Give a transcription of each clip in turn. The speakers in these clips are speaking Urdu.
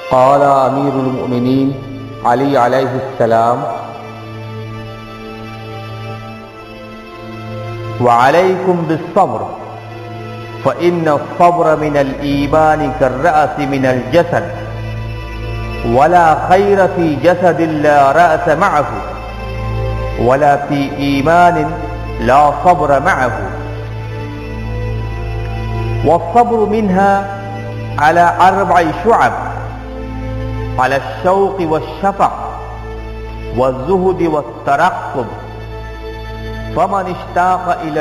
قال امیر المؤمنین علی علیہ السلام: وعلیکم بالصبر فإن الصبر من الإيمان كالرأس من الجسد ولا خير في جسد لا رأس معه ولا في إيمان لا صبر معه. والصبر منها على 4 شعب: على الشوق والشفق والزهد والترقب. فمن اشتاق إلى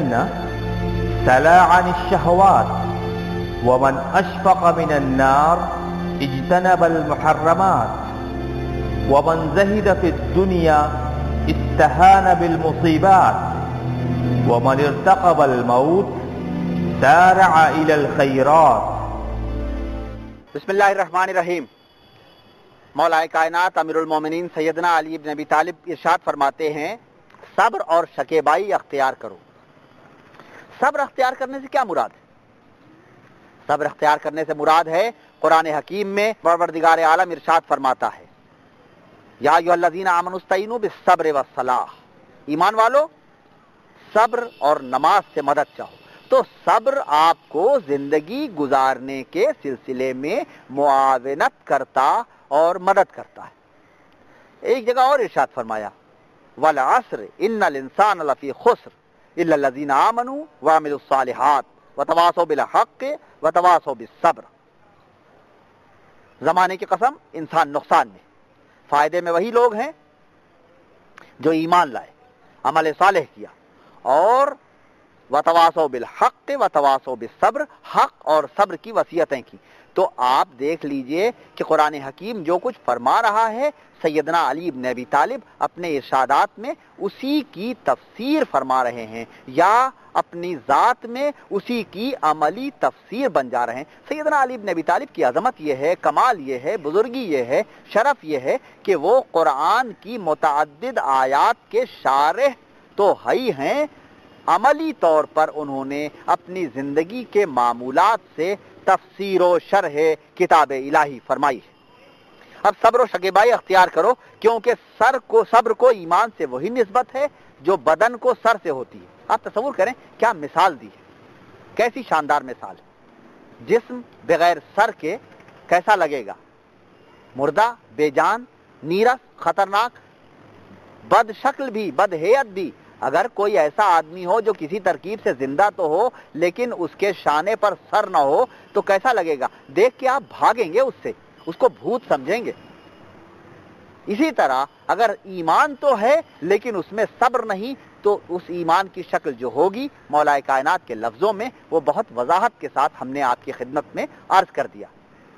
الجنة سلا عن الشهوات، ومن أشفق من النار اجتنب المحرمات، ومن زهد في الدنيا استهان بالمصيبات، ومن ارتقب الموت سارع إلى الخيرات. بسم اللہ الرحمن الرحیم. مولا کائنات امیر المومنین سیدنا علی بن ابی طالب ارشاد فرماتے ہیں: صبر اور شکیبائی اختیار کرو. صبر اختیار کرنے سے کیا مراد ہے؟ صبر اختیار کرنے سے مراد ہے، قرآن حکیم میں پروردگار عالم ارشاد فرماتا ہے: یا ایھا الذین آمنوا استعینوا بالصبر والصلاۃ. ایمان والو، صبر اور نماز سے مدد چاہو. تو صبر آپ کو زندگی گزارنے کے سلسلے میں معاونت کرتا اور مدد کرتا ہے. ایک جگہ اور ارشاد فرمایا: والعصر ان الانسان لفی خسر الا الذین آمنوا وعملوا الصالحات وتواصوا بالحق وتواصوا بالصبر. زمانے کی قسم، انسان نقصان میں، فائدے میں وہی لوگ ہیں جو ایمان لائے، عمل صالح کیا، اور وتواصوا بالحق وتواصوا بالصبر، حق اور صبر کی وصیتیں کی. تو آپ دیکھ لیجئے کہ قرآن حکیم جو کچھ فرما رہا ہے، سیدنا علی بن ابی طالب اپنے ارشادات میں اسی کی تفسیر فرما رہے ہیں، یا اپنی ذات میں اسی کی عملی تفسیر بن جا رہے ہیں. سیدنا علی بن ابی طالب کی عظمت یہ ہے، کمال یہ ہے، بزرگی یہ ہے، شرف یہ ہے کہ وہ قرآن کی متعدد آیات کے شارح تو ہی ہیں، عملی طور پر انہوں نے اپنی زندگی کے معمولات سے تفسیر و شرح کتاب الہی فرمائی ہے. اب صبر و شکیبائی اختیار کرو، کیونکہ صبر کو ایمان سے وہی نسبت ہے جو بدن کو سر سے ہوتی ہے. آپ تصور کریں کیا مثال دی ہے، کیسی شاندار مثال ہے. جسم بغیر سر کے کیسا لگے گا؟ مردہ، بے جان، نیرس، خطرناک، بد شکل بھی، بد ہیئت بھی. اگر کوئی ایسا آدمی ہو جو کسی ترکیب سے زندہ تو ہو لیکن اس کے شانے پر سر نہ ہو تو کیسا لگے گا؟ دیکھ کے آپ بھاگیں گے اس سے، اس کو بھوت سمجھیں گے. اسی طرح اگر ایمان تو ہے لیکن اس میں صبر نہیں تو اس ایمان کی شکل جو ہوگی، مولا کائنات کے لفظوں میں وہ بہت وضاحت کے ساتھ ہم نے آپ کی خدمت میں عرض کر دیا.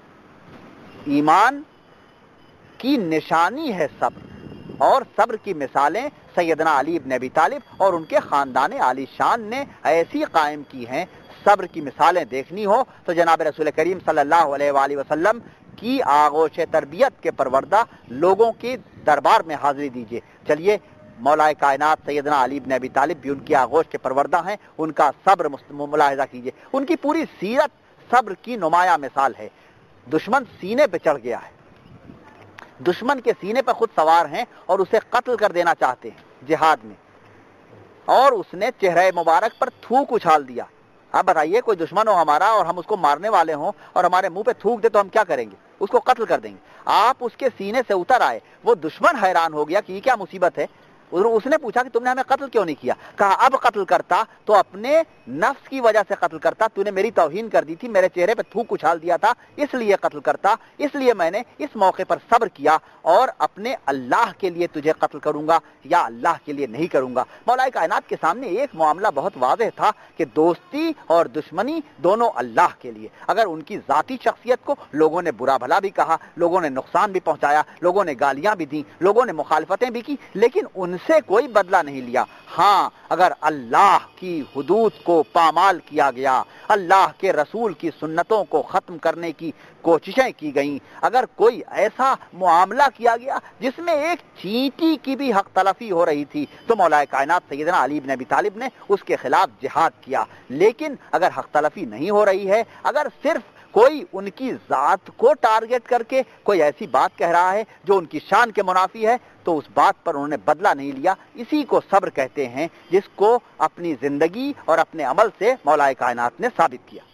ایمان کی نشانی ہے صبر، اور صبر کی مثالیں سیدنا علی بن ابی طالب اور ان کے خاندان عالی شان نے ایسی قائم کی ہیں. صبر کی مثالیں دیکھنی ہو تو جناب رسول کریم صلی اللہ علیہ وآلہ وسلم کی آغوش تربیت کے پروردہ لوگوں کی دربار میں حاضری دیجیے. چلیے، مولا کائنات سیدنا علی بن ابی طالب بھی ان کی آغوش کے پروردہ ہیں، ان کا صبر ملاحظہ کیجیے. ان کی پوری سیرت صبر کی نمایاں مثال ہے. دشمن سینے پہ چڑھ گیا ہے، دشمن کے سینے پہ خود سوار ہیں اور اسے قتل کر دینا چاہتے ہیں جہاد میں، اور اس نے چہرہ مبارک پر تھوک اچھال دیا. اب بتائیے، کوئی دشمن ہو ہمارا اور ہم اس کو مارنے والے ہوں اور ہمارے منہ پہ تھوک دے تو ہم کیا کریں گے؟ اس کو قتل کر دیں گے. آپ اس کے سینے سے اتر آئے. وہ دشمن حیران ہو گیا کہ یہ کیا مصیبت ہے. اس نے پوچھا کہ تم نے ہمیں قتل کیوں نہیں کیا؟ کہا اب قتل کرتا تو اپنے نفس کی وجہ سے قتل کرتا. تو نے میری توہین کر دی تھی، میرے چہرے پہ تھوک اچھال دیا تھا، اس لیے قتل کرتا. اس لیے میں نے اس موقع پر صبر کیا اور اپنے اللہ کے لیے تجھے قتل کروں گا یا اللہ کے لیے نہیں کروں گا. مولا کائنات کے سامنے ایک معاملہ بہت واضح تھا کہ دوستی اور دشمنی دونوں اللہ کے لیے. اگر ان کی ذاتی شخصیت کو لوگوں نے برا بھلا بھی کہا، لوگوں نے نقصان بھی پہنچایا، لوگوں نے گالیاں بھی دیں، لوگوں نے مخالفتیں بھی کی، لیکن ان سے کوئی بدلہ نہیں لیا. ہاں، اگر اللہ کی حدود کو پامال کیا گیا، اللہ کے رسول کی سنتوں کو ختم کرنے کی کوششیں کی گئیں، اگر کوئی ایسا معاملہ کیا گیا جس میں ایک چینٹی کی بھی حق تلفی ہو رہی تھی، تو مولا کائنات سیدنا علی بن ابی طالب نے اس کے خلاف جہاد کیا. لیکن اگر حق تلفی نہیں ہو رہی ہے، اگر صرف کوئی ان کی ذات کو ٹارگٹ کر کے کوئی ایسی بات کہہ رہا ہے جو ان کی شان کے منافی ہے تو اس بات پر انہوں نے بدلہ نہیں لیا. اسی کو صبر کہتے ہیں جس کو اپنی زندگی اور اپنے عمل سے مولا کائنات نے ثابت کیا.